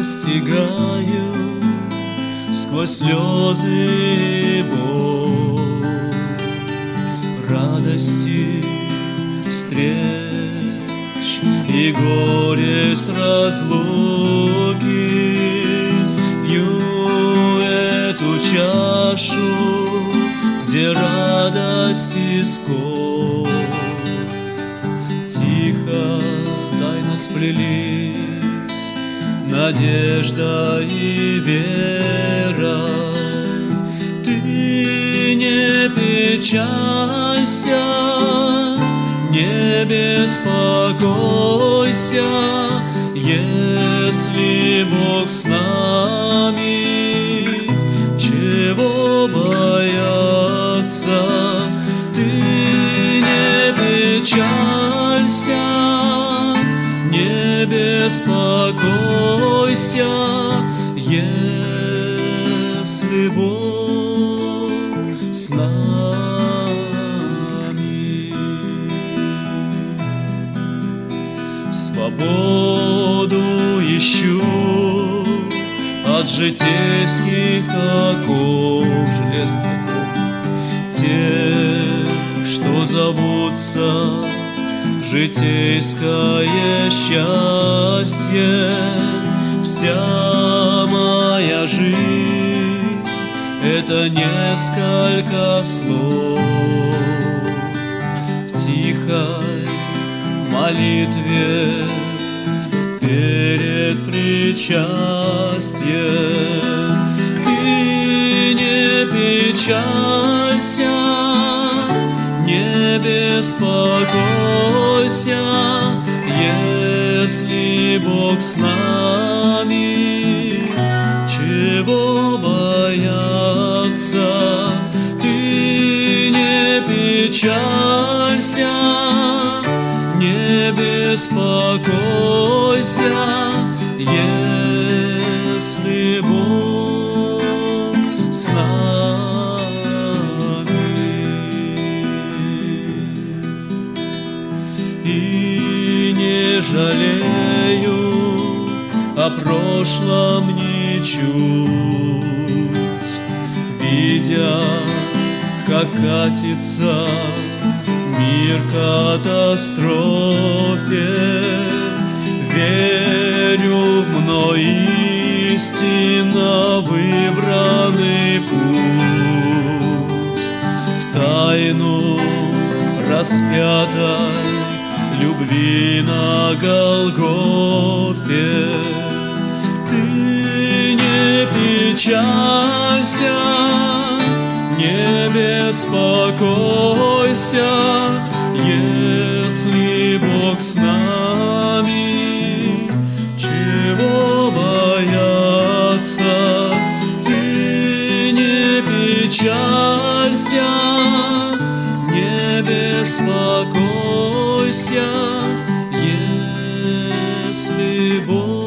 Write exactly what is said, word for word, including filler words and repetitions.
постигаю сквозь слезы и боль, радости встреч и горесть разлуки. Пью эту чашу, где радость и скорбь тихо, тайно сплелись надежда и вера. Ты не печалься, не беспокойся, если Бог с нами, чего бояться? Ты не печалься, не беспокойся, если Бог с нами. Свободу ищу от житейских оков, железных оков, тех, что зовутся житейское счастье. Вся моя жизнь — это несколько слов в тихой молитве перед причастием. Ты не печалься, не беспокойся, если Бог с нами, чего бояться? Ты не печалься, не беспокойся, если Бог с нами. И не жалею о прошлом ничуть, видя, как катится мир к катастрофе. Верю в мной истинно выбранный путь, в тайну распятой любви на Голгофе. Ты не печалься, не беспокойся, если Бог с нами, чего бояться? Ты не печалься, не беспокойся, если Бог